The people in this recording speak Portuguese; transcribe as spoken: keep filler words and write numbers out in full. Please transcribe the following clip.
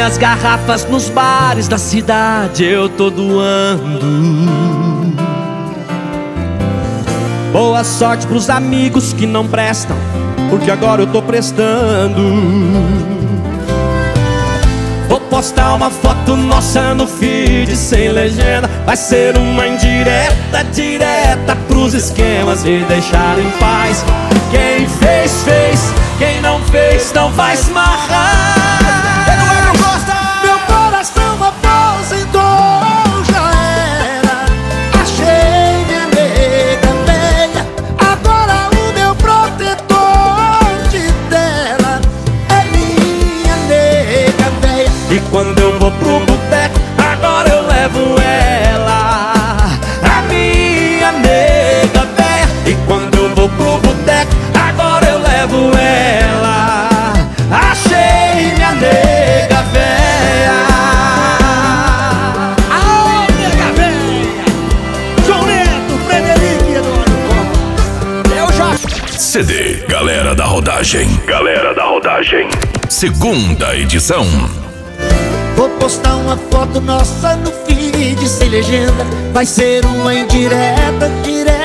as garrafas nos bares da cidade eu tô doando. Boa sorte pros amigos que não prestam, porque agora eu tô prestando. Vou postar uma foto nossa no feed sem legenda. Vai ser uma indireta, direta pros esquemas me deixar em paz. Quem fez, fez, quem não fez não vai se marrar. Eduardo Costa! Meu coração aposentou, já era. Achei minha nega velha. Agora o meu protetor de tela é minha nega velha. E quando eu vou pro boteco, agora eu levo ela, a minha nega véia. E quando eu vou pro boteco, agora eu levo ela, achei minha nega véia. Aô, nega velha! João Neto, Frederico e Eduardo Costa. Eu já... C D Galera da Rodagem. Galera da Rodagem. Segunda edição. Vou postar uma foto nossa no feed sem legenda. Vai ser uma indireta, direta